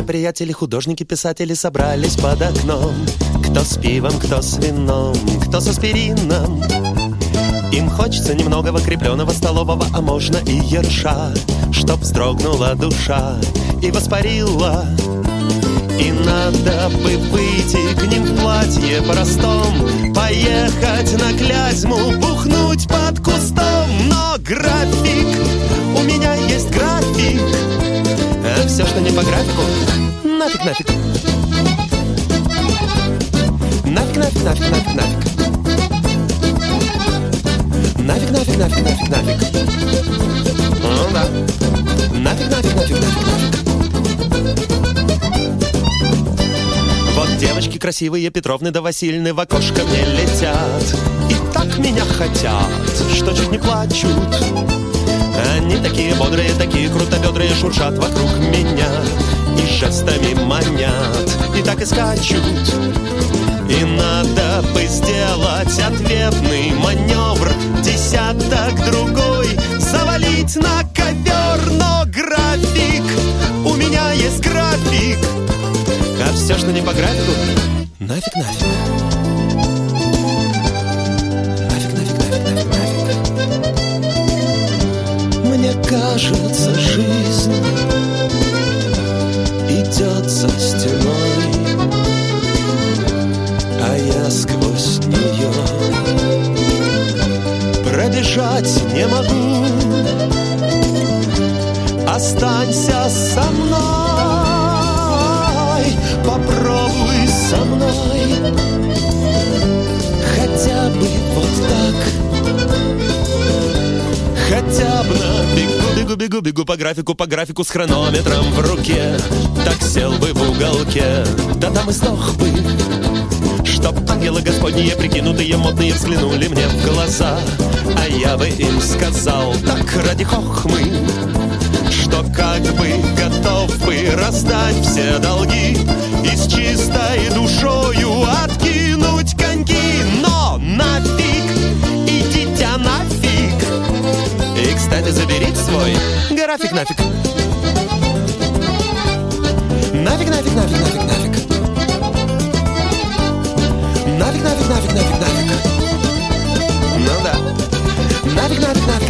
Друзья, приятели, художники, писатели собрались под окном. Кто с пивом, кто с вином, кто с аспирином. Им хочется немного крепленого столового, а можно и ерша, чтоб вздрогнула душа и воспарила. И надо бы выйти к ним в платье простом, поехать на Клязьму, бухнуть под кустом. Но график, у меня есть график, а все, что не по графику, нафиг, нафиг. Нафиг, нафиг, нафиг, нафиг, нафиг. Нафиг, нафиг, нафиг, нафиг, нафиг. Ну да. Нафиг, нафиг, нафиг, нафиг, нафиг. Вот девочки красивые, Петровны да Васильны в окошко мне летят. И так меня хотят, что чуть не плачут. Они такие бодрые, такие крутобедрые, шуршат вокруг меня и жестами манят, и так и скачут. И надо бы сделать ответный маневр, десяток другой завалить на ковер. Но график, у меня есть график, а все, что не по графику, нафиг, нафиг. Нафиг, нафиг, нафиг, нафиг, нафиг. Мне кажется, жизнь идет за стеной, а я сквозь нее пробежать не могу. Останься со мной, попробуй со мной, хотя бы вот так, хотя бы на бегу, бегу, бегу, бегу по графику с хронометром в руке. Так сел бы в уголке, да там и сдох бы, чтоб ангелы господние, прикинутые модные, взглянули мне в глаза. А я бы им сказал так ради хохмы, что как бы готов бы раздать все долги и с чистой душою откинуть коньки. Но нафиг, идите нафиг. И, кстати, заберите свой график нафиг. Нафиг, нафиг, нафиг, нафиг, нафиг. Нафиг, нафиг, нафиг, нафиг, нафиг. Ну да. Нафиг, нафиг, нафиг.